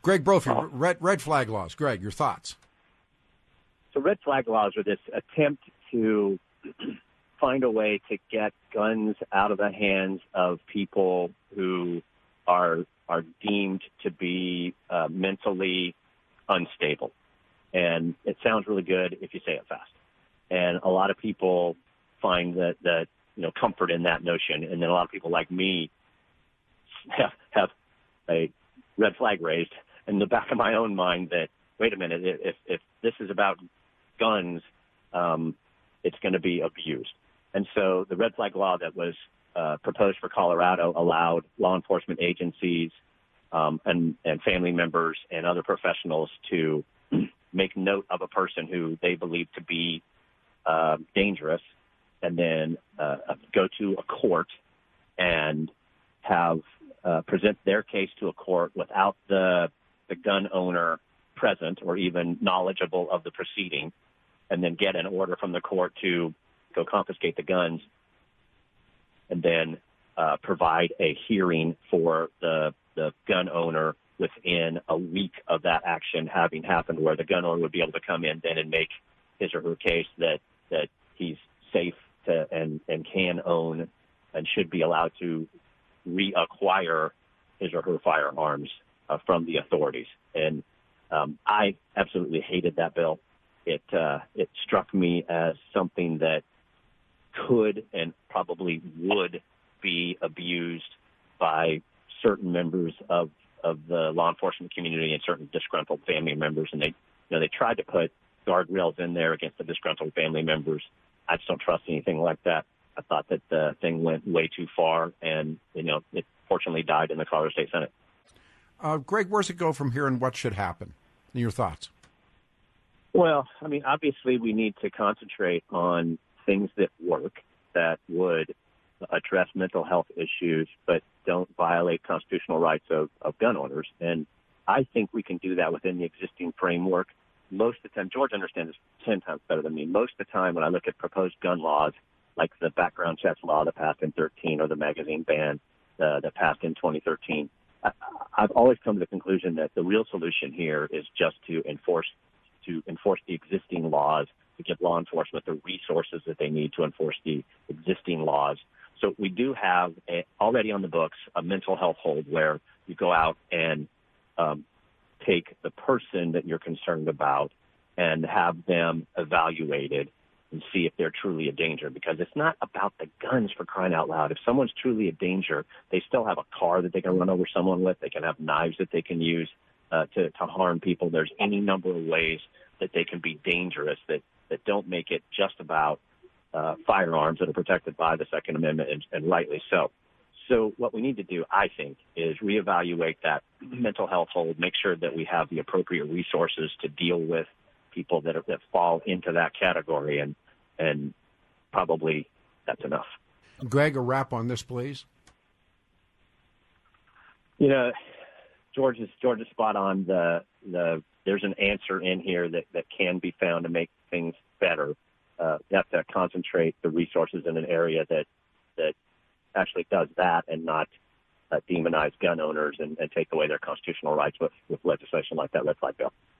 Greg Brophy, red flag laws. Greg, your thoughts? So red flag laws are this attempt to find a way to get guns out of the hands of people who are deemed to be mentally unstable. And it sounds really good if you say it fast. And a lot of people find that comfort in that notion. And then a lot of people like me have a red flag raised in the back of my own mind that, wait a minute, if this is about guns, it's going to be abused. And so the red flag law that was proposed for Colorado allowed law enforcement agencies and family members and other professionals to make note of a person who they believe to be dangerous, and then go to a court and have present their case to a court without the gun owner present or even knowledgeable of the proceeding, and then get an order from the court to go confiscate the guns, and then provide a hearing for the gun owner within a week of that action having happened, where the gun owner would be able to come in then and make his or her case that he's safe to and can own and should be allowed to reacquire his or her firearms from the authorities. And I absolutely hated that bill. It struck me as something that could and probably would be abused by certain members of the law enforcement community and certain disgruntled family members. And they tried to put guardrails in there against the disgruntled family members. I just don't trust anything like that. I thought that the thing went way too far, and it fortunately died in the Colorado State Senate. Greg, where's it go from here, and what should happen? Your thoughts? Well, I mean, obviously we need to concentrate on things that work, that would address mental health issues, but don't violate constitutional rights of gun owners. And I think we can do that within the existing framework. Most of the time, George understands this 10 times better than me. Most of the time when I look at proposed gun laws, like the background checks law that passed in 2013 or the magazine ban that passed in 2013, I've always come to the conclusion that the real solution here is just to enforce the existing laws, to give law enforcement the resources that they need to enforce the existing laws. So we do have already on the books a mental health hold where you go out and take the person that you're concerned about and have them evaluated and see if they're truly a danger, because it's not about the guns, for crying out loud. If someone's truly a danger, they still have a car that they can run over someone with. They can have knives that they can use to harm people. There's any number of ways that they can be dangerous that don't make it just about firearms that are protected by the Second Amendment, and rightly so. So what we need to do, I think, is reevaluate that mental health hold, make sure that we have the appropriate resources to deal with people that fall into that category, and probably that's enough. Greg, a wrap on this, please. George is spot on. There's an answer in here that can be found to make things better. You have to concentrate the resources in an area that actually does that, and not demonize gun owners and take away their constitutional rights with legislation like that red flag bill.